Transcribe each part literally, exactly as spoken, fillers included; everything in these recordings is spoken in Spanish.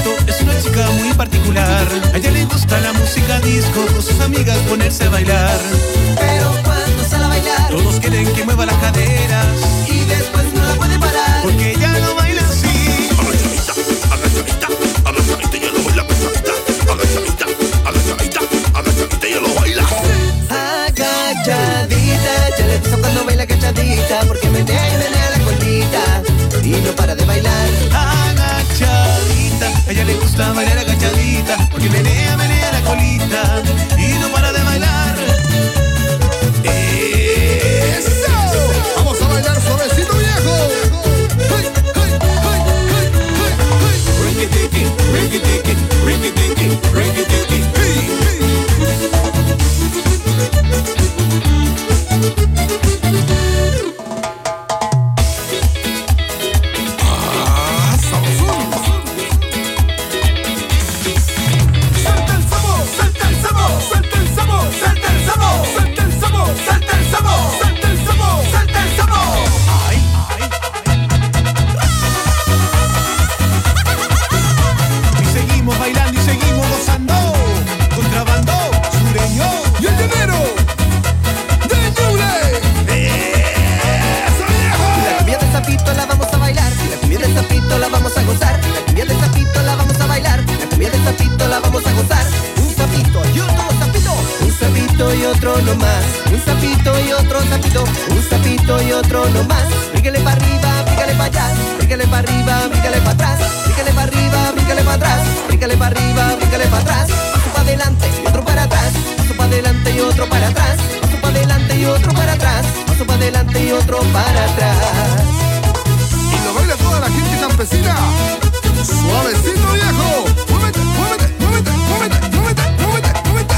Sapito es una chica muy particular. A ella le gusta la música disco, con sus amigas ponerse a bailar. Pero cuando sale a bailar, todos quieren que mueva las caderas y después no la puede parar, porque ella no baila así. Agachadita, agachadita, agachadita, ella lo baila pesadita. Agachadita, agachadita, agachadita, ella lo baila. Agachadita, ya le gusta cuando baila agachadita, porque menea y menea la colita y no para de bailar. Agachadita, a ella le gusta bailar agachadita, porque menea, menea la colita y no para de bailar. ¡Eso! Vamos a bailar suavecito, viejo. ¡Hey, hey, hey, hey, hey, hey! Rinky-dinky, rinky-dinky, rinky-dinky, rinky-dinky, hey, hey. ¡Ah, sabazón! ¡Salta el sabor! ¡Salta el sabor! ¡Salta el sabor! ¡Salta el sabor! ¡Salta el sabor! ¡Salta el sabor! ¡Salta el sabor! ¡Salta el sabor! Ay, ay, ay. Y seguimos bailando y seguimos gozando. Contrabando sureño ¡Y el llanero! ¡De Ñuble! ¡Eso, viejo! La cumbia del Sapito la vamos a bailar, la cumbia del Sapito la vamos a gozar, la cumbia del Sapito la vamos a bailar, la cumbia del Sapito la vamos a gozar. Un sapito y otro sapito, un sapito y otro no más, un sapito y otro sapito, un sapito y otro no más. Brígale para arriba, brígale para allá, brígale para arriba, brígale para atrás, brígale para arriba, brígale para atrás, brígale para arriba, brígale para atrás. Paso para adelante y otro para atrás, paso para adelante y otro para atrás, paso para adelante y otro para atrás, paso para adelante y otro para atrás. Y lo baila toda la gente campesina. Suavecito, viejo. Muévete, muévete, muévete, muévete, muévete, muévete, muévete,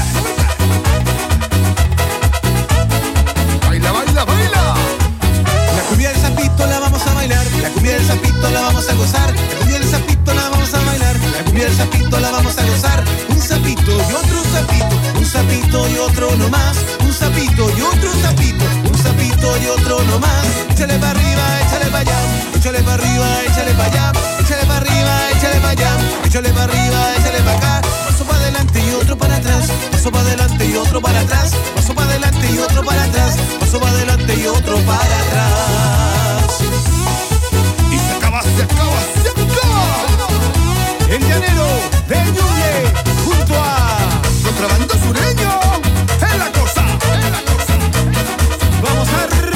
muévete. Baila, baila, baila. La cumbia del Sapito la vamos a bailar, la cumbia del Sapito la vamos a gozar, la cumbia del Sapito la vamos a bailar, la cumbia del Sapito la vamos a gozar. Un sapito y otro sapito, un sapito y otro no más, un sapito y otro sapito, un sapito y otro no más. Échale para arriba, échale para allá, échale para arriba, échale para allá, échale para arriba, échale para allá, échale para arriba, échale para acá. Paso para adelante y otro para atrás, paso para adelante y otro para atrás, paso para adelante y otro para atrás, paso para adelante y otro para atrás. Y se acaba, se acaba, se acaba. El llanero de Ñuble junto a Contrabando sureño. Es la cosa, es la cosa. Vamos arriba.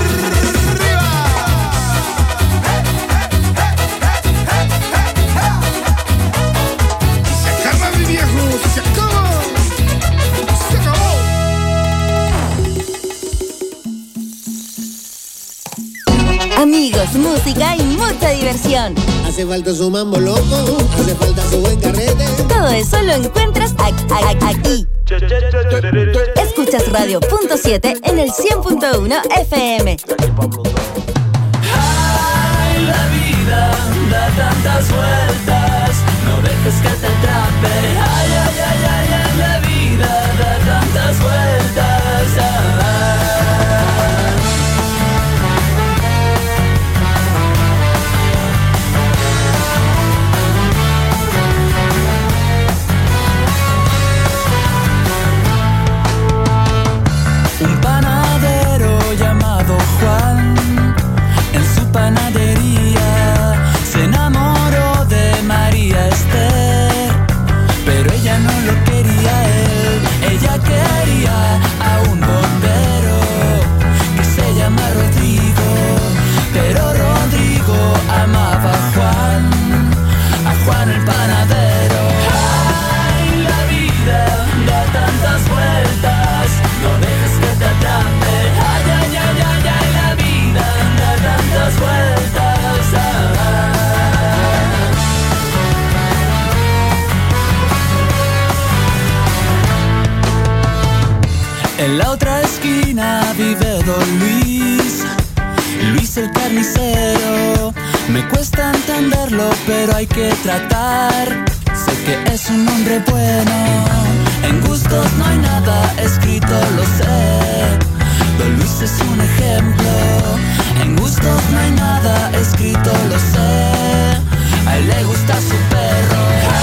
Se acaba, mi viejo. Se acaba. Se acabó. Amigos, música y mucha diversión. Hace falta su mambo loco, hace falta su buen carrete. Todo eso lo encuentras a- a- aquí. Escuchas Radio Punto siete en el cien punto uno F M. Ay, la vida da tantas vueltas, no dejes que te atrape. Ay, ay, ay, ay, ay, la vida da tantas vueltas. Ah. Un panadero llamado Juan, en su panadería se enamoró de María Esther, pero ella no lo quería a él, ella quería a un bombero que se llama Rodrigo, pero Rodrigo amaba a Juan, a Juan el panadero. Ay, la vida da tantas vueltas, no dejes que te atrape. Ay, ay, ay, ay, ay, la vida da tantas vueltas. Ah. En la otra esquina vive Don Luis, Luis el carnicero. Me cuesta entenderlo, pero hay que tratar. Sé que es un hombre bueno, en gustos no hay nada escrito, lo sé. Don Luis es un ejemplo, en gustos no hay nada escrito, lo sé. A él le gusta su perro.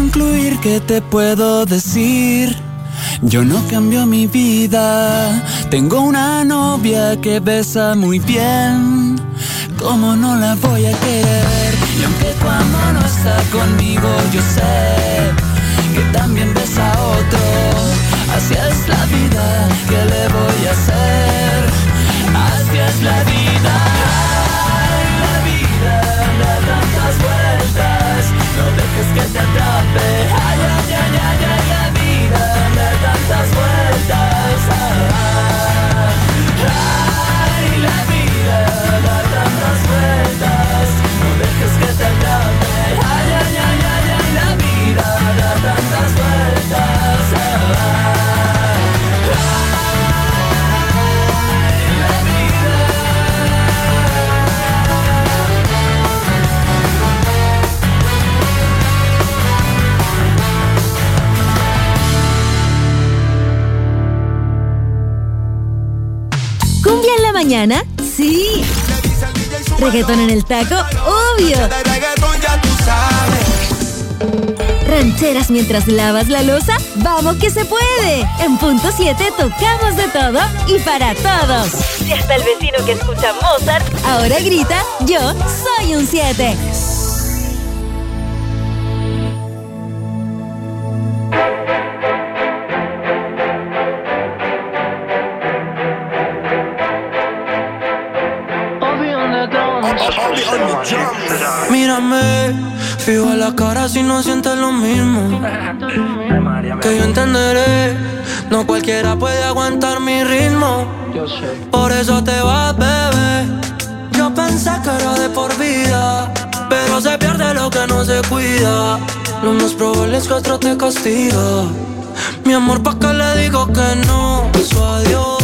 concluir, ¿qué te puedo decir? Yo no cambio mi vida. Tengo una novia que besa muy bien. ¿Cómo no la voy a querer? Y aunque tu amor no está conmigo, yo sé que también besa a otro. Así es la vida, ¿qué le voy a hacer? Así es la vida. Ay, la vida da tantas vueltas. No dejes que te atrape. Ay, ay, ay, ay, ay, la vida da tantas vueltas. Ay, la vida da tantas vueltas. No dejes que te atrape. Ay, ay, ay, ay, ay, la vida da tantas vueltas. ¿Cumbia en la mañana? ¡Sí! ¿Reggaetón en el taco? ¡Obvio! ¿Rancheras mientras lavas la loza? ¡Vamos que se puede! En Punto siete tocamos de todo y para todos. Si hasta el vecino que escucha Mozart ahora grita, yo soy un siete. Mírame, fijo a la cara si no sientes lo mismo. Que yo entenderé, no cualquiera puede aguantar mi ritmo. Por eso te vas, bebé. Yo pensé que era de por vida, pero se pierde lo que no se cuida. Lo más probable es que otro te castiga. Mi amor, ¿pa' qué le digo que no? Su adiós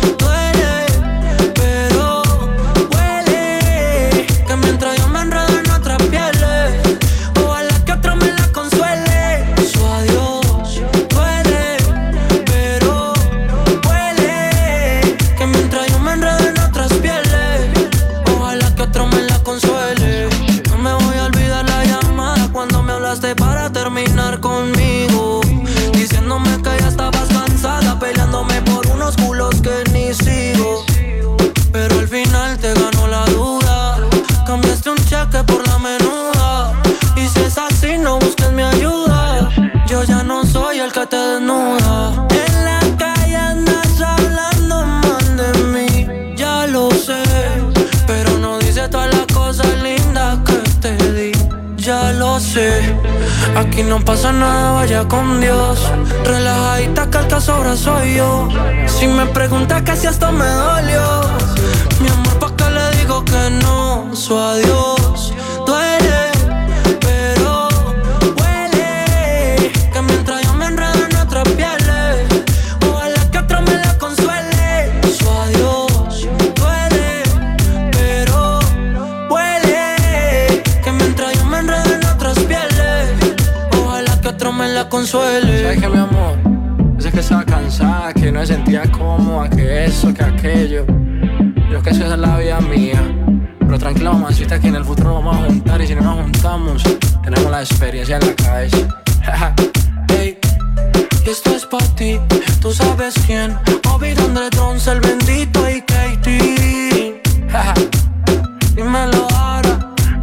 mientras yo me enredo en otras pieles. Ojalá que otro me la consuele. Su adiós duele, pero huele. Que mientras yo me enredo en otras pieles. Ojalá que otro me la consuele. No me voy a olvidar la llamada cuando me hablaste para terminar conmigo, diciéndome que ya estabas cansada, peleándome por unos culos que ni sigo. Pero al final te ganó la duda. Cambiaste un cheque por la menuda. Y si es así, no busques mi ayuda. Yo ya no soy el que te desnuda. En la calle andas hablando mal de mí, ya lo sé, pero no dice todas las cosas lindas que te di. Ya lo sé, aquí no pasa nada, vaya con Dios. Relajadita que el que sobra soy yo. Si me preguntas que si esto me dolió, mi amor, ¿pa' qué le digo que no? Su adiós duele, pero huele. Que mientras yo me enredo en otras pieles, ojalá que otro me la consuele. Su adiós duele, pero huele. Que mientras yo me enredo en otras pieles, ojalá que otro me la consuele. ¿Sabes qué, mi amor? Esa es que estaba cansada, que no me sentía cómoda, que eso, que aquello. Yo que esa es la vida mía. Pero tranquila, mamacita, que en el futuro vamos a juntar. Y si no nos juntamos, tenemos la experiencia en la cabeza. Hey, y esto es pa' ti, tú sabes quién. Obi, Andre, Tronce, el bendito y Katie. Dímelo ahora.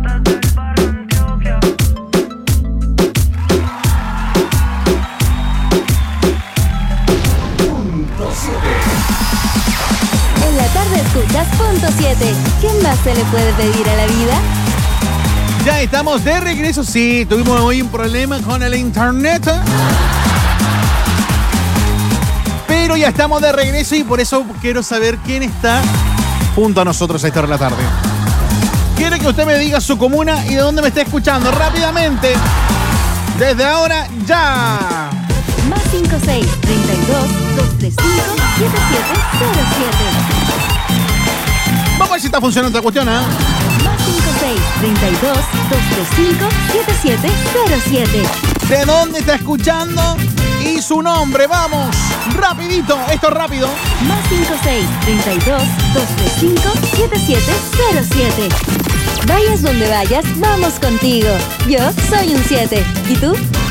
En la tarde escuchas Punto siete. ¿Qué más se le puede pedir a la vida? Ya estamos de regreso. Sí, tuvimos hoy un problema con el internet, pero ya estamos de regreso y por eso quiero saber quién está junto a nosotros a esta hora de la tarde. Quiero que usted me diga su comuna y de dónde me está escuchando rápidamente. Desde ahora, ya. Más cinco seis, treinta y dos, doscientos treinta y cinco, setenta y siete cero siete. Vamos a ver si está funcionando esta cuestión, ¿eh? Más cinco seis, treinta y dos, doscientos treinta y cinco, setenta y siete cero siete. ¿De dónde está escuchando? Y su nombre, vamos. Rapidito, esto es rápido. Más cinco seis, treinta y dos, doscientos treinta y cinco, setenta y siete cero siete. Vayas donde vayas, vamos contigo. Yo soy un siete. ¿Y tú?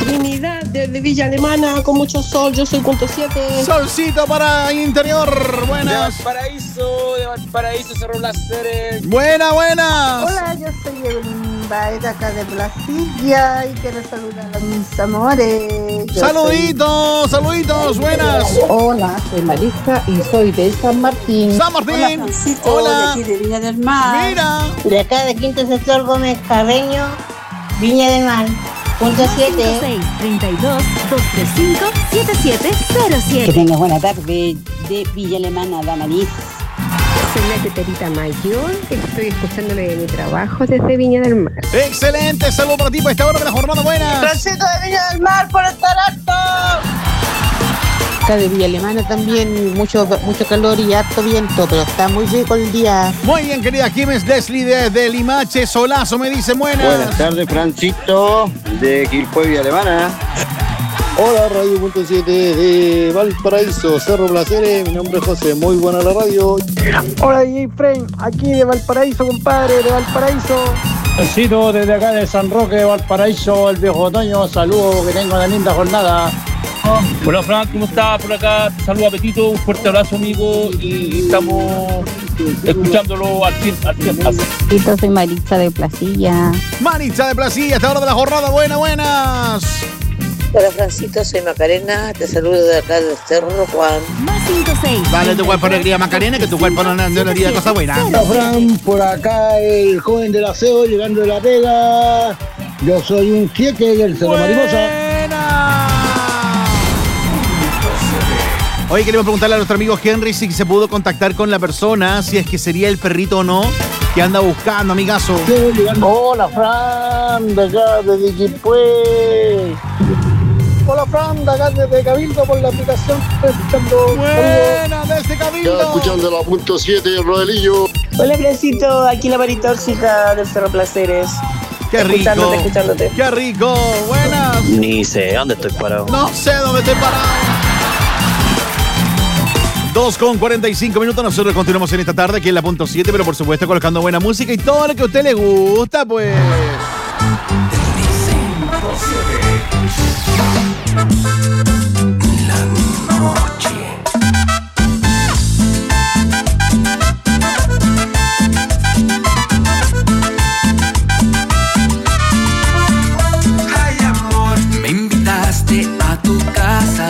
Trinidad desde Villa Alemana con mucho sol, yo soy punto siete. Solcito para interior, buenas. De Valparaíso, de Valparaíso, Cerro Placeres. Buena, buenas. Hola, yo soy Evelyn de acá de Plasilla y quiero saludar a mis amores. Yo saluditos, soy... saluditos, buenas. Hola, soy Marisa y soy de San Martín. San Martín. Hola, Francisco, hola. De aquí de Viña del Mar. Mira. De acá de Quinto Sector Gómez Carreño, Viña del Mar. Punto siete. seis, treinta y dos, doscientos treinta y cinco, setenta y siete cero siete. Que tengas buena tarde de Villa Alemana, Damaris. Soy la teterita mayor, estoy escuchándole de mi trabajo desde Viña del Mar. Excelente, saludo para ti por esta hora de la jornada, buenas. Transito de Viña del Mar por estar alto. Acá de Villa Alemana también mucho, mucho calor y harto viento, pero está muy rico el día. Muy bien, querida Jiménez Leslie desde Limache, Solazo me dice buenas. Buenas tardes, Francisco de Quilpué, Villa Alemana. Hola, Radio Punto siete de Valparaíso, Cerro Placeres, mi nombre es José, muy buena la radio. Hola, D J Frame, aquí de Valparaíso, compadre, de Valparaíso. Besito desde acá de San Roque, de Valparaíso, el viejo otoño, saludos, que tenga una linda jornada. Hola Fran, ¿cómo estás? Por acá te saluda Petito, un fuerte abrazo amigo y estamos escuchándolo al cien al cien. Petito, soy Maritza de Placilla. Maritza de Placilla, esta hora de la jornada, buenas, buenas. Hola Francito, soy Macarena, te saludo de acá del Cerro Juan. Más cinco seis. Dale tu cuerpo alegría Macarena, que tu cuerpo no no haría cosa buena. Hola Fran, por acá el joven del aseo llegando de La Vega. Yo soy un quieque del Cerro Mariposa. Hoy queremos preguntarle a nuestro amigo Henry si se pudo contactar con la persona, si es que sería el perrito o no, que anda buscando, amigazo. Hola Fran, de acá de Quilpué. Hola Fran, de acá desde Cabildo por la aplicación. Escuchando. Buena, desde Cabildo. Ya escuchando la punto siete, Rodelillo. Hola Francito, aquí la maritóxica del Cerro Placeres. Qué rico. Escuchándote, escuchándote. Qué rico, buenas. Ni sé dónde estoy parado. No sé dónde estoy parado. dos con cuarenta y cinco minutos, nosotros continuamos en esta tarde aquí en la punto siete, pero por supuesto colocando buena música y todo lo que a usted le gusta, pues. La noche. Ay, amor, me invitaste a tu casa.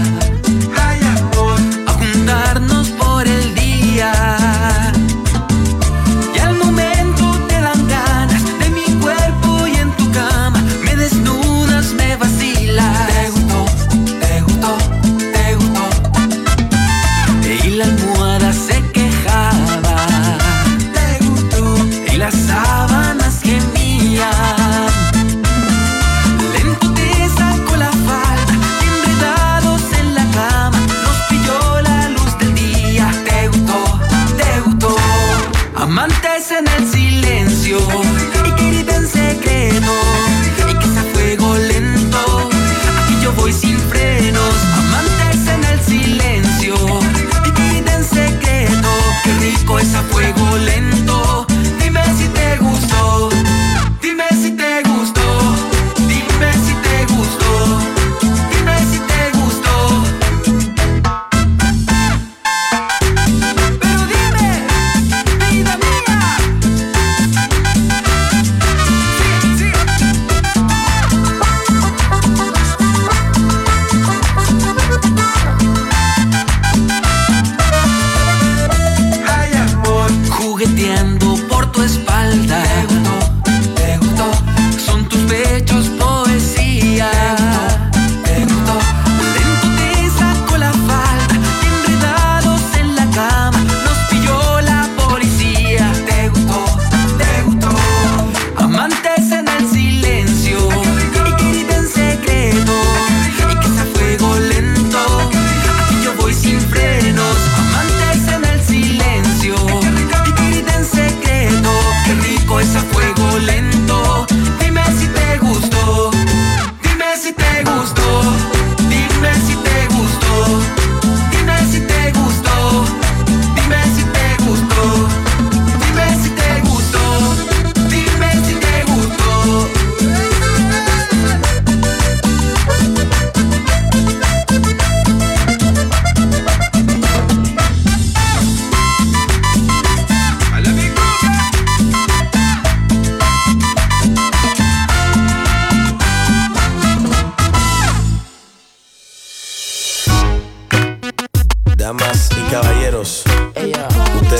Por el día y al momento te dan ganas de mi cuerpo y en tu cama me desnudas, me vacilas. Te gustó, te gustó, te gustó. Y la almohada se quejaba. Te gustó. Y las sábanas gemían. Lento te sacó la falda y enredados en la cama nos pilló la luz del día. Te gustó, te gustó. Amantes en el silencio y querida en secreto y que sea fuego lento. Aquí yo voy sin frenos. Amantes en el silencio y querida en secreto. Qué rico es a fuego lento. Dime si te gustó. Dime si te gustó. Dime si te gustó. Dime si te gustó. Pero dime, vida mía. Sí, sí.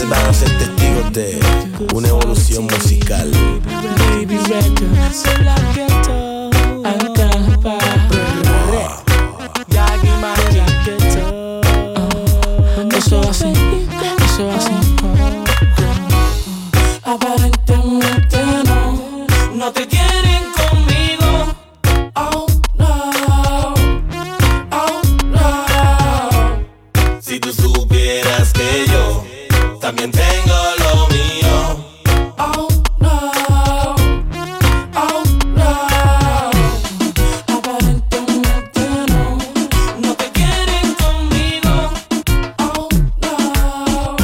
van a ser testigos de una evolución musical. Baby Records, la ghetto, acá, Yagi Magic Ghetto. Eso así, eso así. Aparentemente no, no te quieren conmigo. Oh no, oh no. Si tú supieras que yo también tengo lo mío. Oh no, oh no. Aparentemente no, no te quieren conmigo. Oh no, oh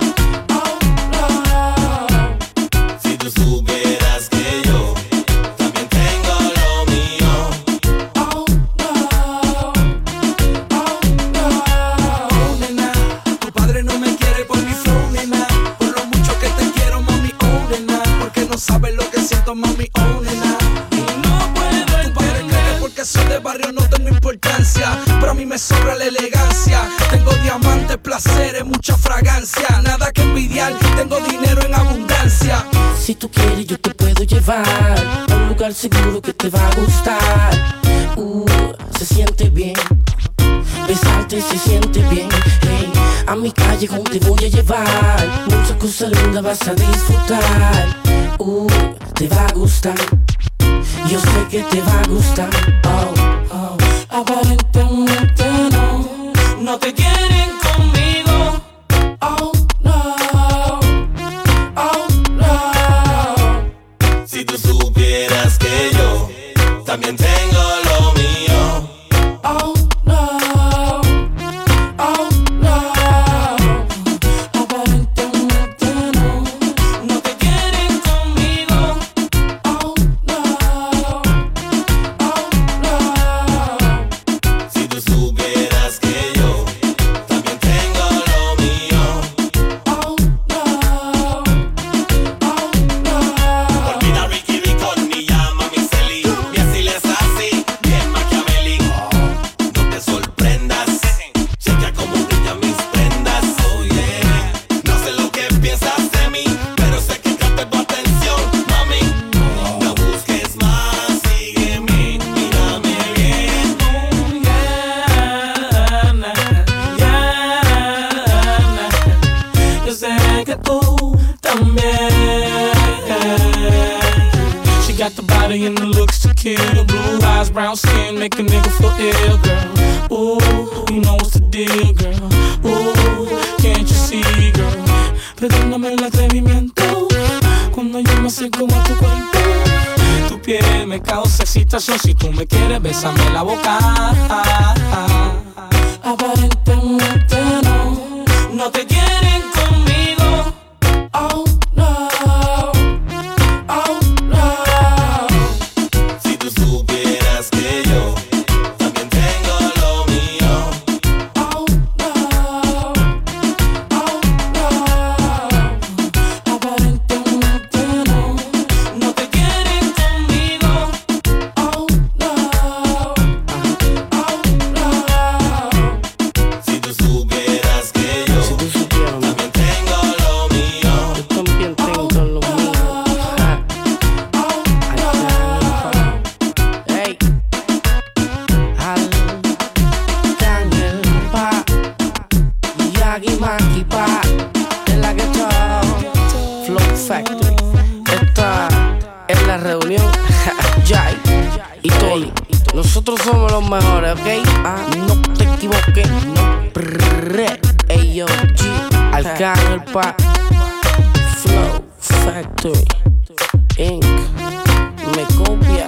no. Si tú supieras que yo también tengo lo mío. Oh no, oh no. Nena, tu padre no me quiere por mi flow, nena. Por lo mucho que te quiero, mami, oh nena. Porque no sabes lo que siento, mami, oh nena. Y no puedo entender, porque soy de barrio no tengo importancia, pero a mí me sobra la elegancia. Tengo diamantes, placeres, mucha fragancia. Nada que envidiar, tengo dinero en abundancia. Si tú quieres yo te puedo llevar a un lugar seguro que te va a gustar. Uh, se siente bien, besarte se siente bien. Hey, a mi callejón te voy a llevar. Muchas cosas lindas vas a disfrutar. Uh, te va a gustar. Yo sé que te va a gustar. Oh, oh. Aparentemente no, no te quieren conmigo. Oh no, oh no. Si tú supieras que yo también tengo lo mío. Oh no, oh no. Aparentemente no, no te quieren conmigo. Oh no, oh no. Si tú supieras que yo también tengo lo mío. Oh no, oh no. Olvida Ricky Ricón ni llama mi Celi. Y así les así, bien maquiavélico. No te sorprendas, checa cómo brillan mis prendas. Oh yeah, no sé lo que piensas de mí, pero sé que capté tu atención, mami. No busques más, sígueme, mírame bien. Yeah, na, yeah, na. Yo sé que tú también. She got the body and the looks to kill. Blue eyes, brown skin, make a nigga feel ill, girl. Ooh, you know what's the deal, girl. Ooh, can't you see, girl? Perdóname el atrevimiento cuando yo me acerco a tu cuerpo. Tu piel me causa excitación. Si tú me quieres, bésame la boca. Aparentemente no, no te quieren conmigo. Oh no, oh no. Si tú supieras que yo también tengo lo mío. Oh no, oh no. Aparentemente no, no te quieren conmigo. Oh no, oh no. Si tú supieras que yo Si tú supieras, también tengo lo mío. yo también tengo lo mío. Ja. Ey, al Daniel Pa, Yagi Maki Pa, de la Ghetto Flow Factory. Esta es la reunión. Jai y Tony. Nosotros somos los mejores, ¿ok? Ah, no te equivoques. No. Prrr. Ey, yo, G. Arcángel Pa. Flow Factory Incorporated. Me copia.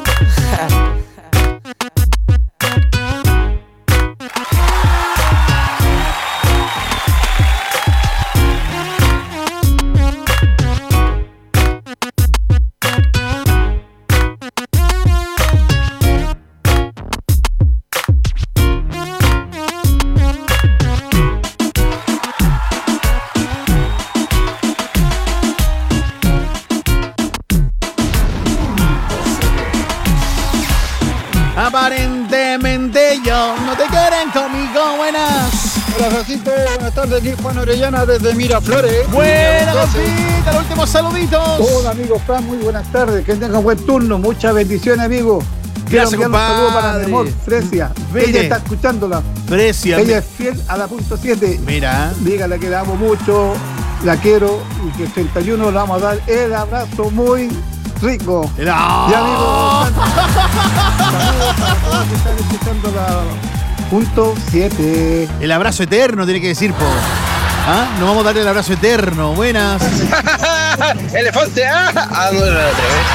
Hola, Francito. Buenas tardes. Aquí Juan Orellana desde Miraflores. Buenas, Gonzita. Los últimos saluditos. Hola, amigo Fran. Muy buenas tardes. Que tengan buen turno. Muchas bendiciones, amigo. Quiero Gracias, enviar un saludo para mi compadre. amor, Fresia. Mire. Ella está escuchándola. Fresia. Ella es fiel a la punto siete. Mira. Dígale que la amo mucho, la quiero y que el treinta y uno le vamos a dar el abrazo muy rico. No. Ya, amigo. Saludos para todos que están escuchando la punto siete. El abrazo eterno tiene que decir, po. ¿Ah? Nos vamos a dar el abrazo eterno. Buenas. Elefante, ah, ah, no, no, no,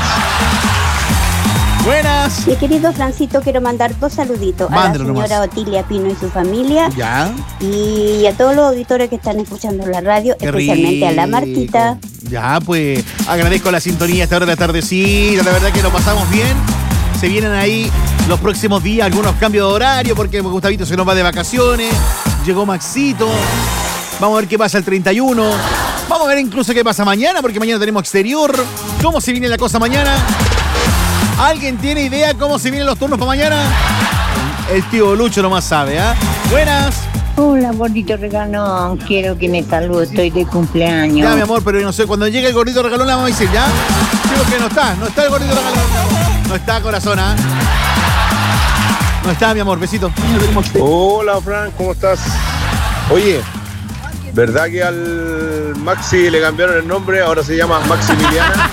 Buenas. Mi querido Francito, quiero mandar dos saluditos Mándalo a la señora nomás. Otilia Pino y su familia. Ya. Y a todos los auditores que están escuchando la radio, Qué especialmente a la rico. Marquita. Ya, pues agradezco la sintonía a esta hora de la tardecita. La verdad que lo pasamos bien. Se vienen ahí los próximos días algunos cambios de horario porque Gustavito se nos va de vacaciones. Llegó Maxito. Vamos a ver qué pasa el treinta y uno. Vamos a ver incluso qué pasa mañana porque mañana tenemos exterior. ¿Cómo se viene la cosa mañana? ¿Alguien tiene idea cómo se vienen los turnos para mañana? El tío Lucho nomás sabe, ¿ah? ¿eh? Buenas. Hola, gordito regalón. Quiero que me salude. Estoy de cumpleaños. Ya, mi amor, pero no sé, cuando llegue el gordito regalón le vamos a decir, ¿ya? Digo que no está, no está el gordito regalón. No está, corazón, ¿ah? No está, mi amor, besito. Hola, Fran, ¿cómo estás? Oye, ¿verdad que al Maxi le cambiaron el nombre? Ahora se llama Maximiliana.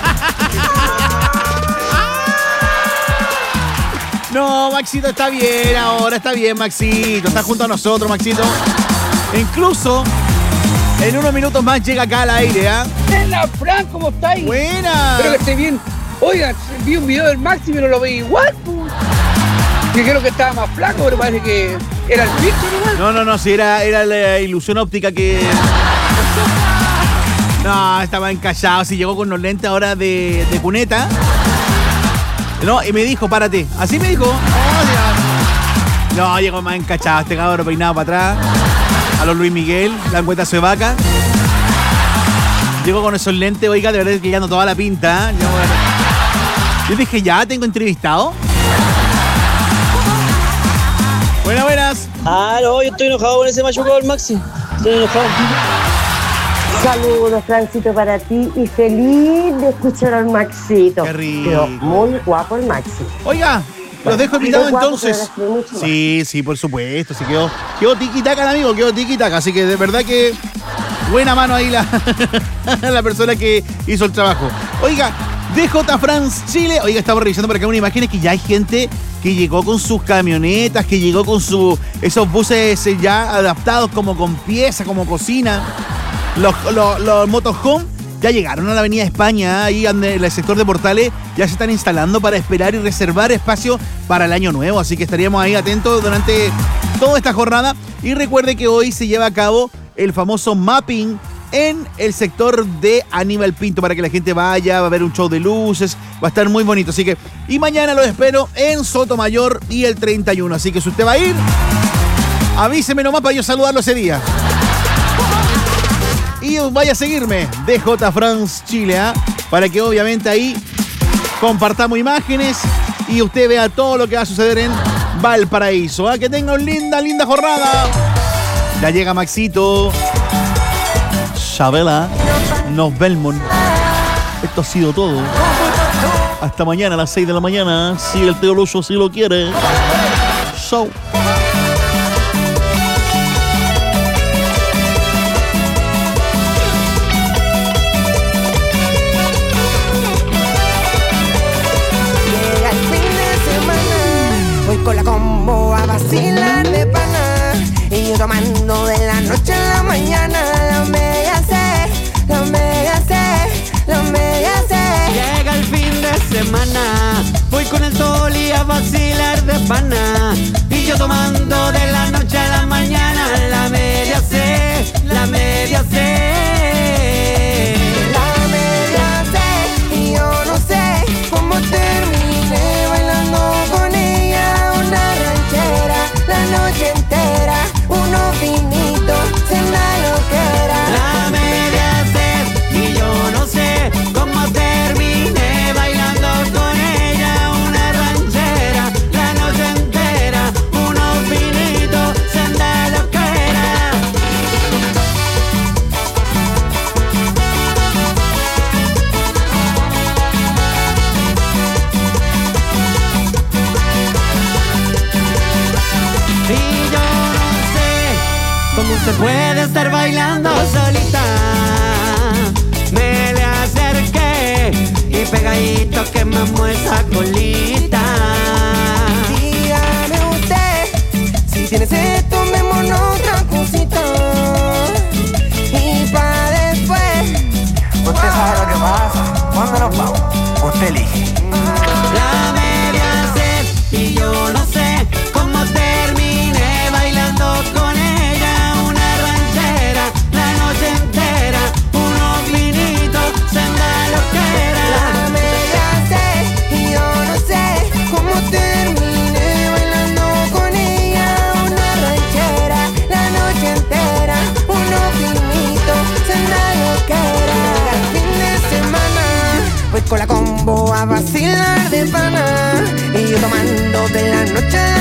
No, Maxito está bien ahora, está bien, Maxito. Está junto a nosotros, Maxito. E incluso, en unos minutos más llega acá al aire, ¿ah? Hola, Fran, ¿cómo estáis? Buena. Espero que esté bien. Oiga, vi un video del Maxi, pero lo vi igual. Dijeron que estaba más flaco, pero parece que era el bicho nomás. No, no, no, sí, era, era la ilusión óptica que... No, estaba encallado. Si llegó con los lentes ahora de, de cuneta. No, y me dijo, párate. Así me dijo. Oh, no, llegó más encachado. Este cabrón peinado para atrás. A los Luis Miguel, la encuestazo de vaca. Llegó con esos lentes, oiga, de verdad que ya no toda la pinta. Yo, bueno. Yo dije, ya, tengo entrevistado. Buenas, buenas. Ah, no, yo estoy enojado con ese machucado del Maxi. Estoy enojado. Saludos, Francito, para ti y feliz de escuchar al Maxito. Qué rico. Pero muy guapo el Maxi. Oiga, los dejo invitados Muy guapo, entonces. pero mucho más. Sí, sí, por supuesto. Sí, quedó, quedó tiki-taka, amigo, quedó tiki-taka. Así que de verdad que buena mano ahí la, la persona que hizo el trabajo. Oiga, D J France Chile. Oiga, estamos revisando por acá una imagen que ya hay gente que llegó con sus camionetas, que llegó con su, esos buses ya adaptados como con pieza, como cocina. Los, los, los motorhome ya llegaron a la Avenida España, ahí en el sector de Portales, ya se están instalando para esperar y reservar espacio para el año nuevo, así que estaríamos ahí atentos durante toda esta jornada. Y recuerde que hoy se lleva a cabo el famoso mapping en el sector de Aníbal Pinto para que la gente vaya, va a haber un show de luces, va a estar muy bonito, así que, y mañana lo espero en Sotomayor y el treinta y uno, así que si usted va a ir, avíseme nomás para yo saludarlo ese día. Y vaya a seguirme, D J France Chile, ¿eh? Para que obviamente ahí compartamos imágenes y usted vea todo lo que va a suceder en Valparaíso. ¿eh? Que tenga una linda, linda jornada. Ya llega Maxito. Chabela. Nos vemos. Esto ha sido todo. Hasta mañana a las seis de la mañana, si el tío Lucho así lo quiere. Chau. Con la combo a vacilar de pana y yo tomando de la noche a la mañana. La mega C, la mega C, la mega C. Llega el fin de semana, voy con el sol y a vacilar de pana y yo puede estar bailando solita. Me le acerqué y pegadito quemamos esa colita. Dígame usted, si tiene sed, tomémonos otra cosita. Y pa' después, usted sabe lo que pasa. ¿Cuándo nos vamos? Usted elige. La media sed y yo no sé cómo terminé bailando con ella. Una ranchera la noche entera, unos vinitos, senda loquera. La media sed y yo no sé cómo terminé bailando con ella. Una ranchera la noche entera, unos vinitos, senda loquera. El fin de semana voy con la combo a vacilar de pana y yo tomando de la noche a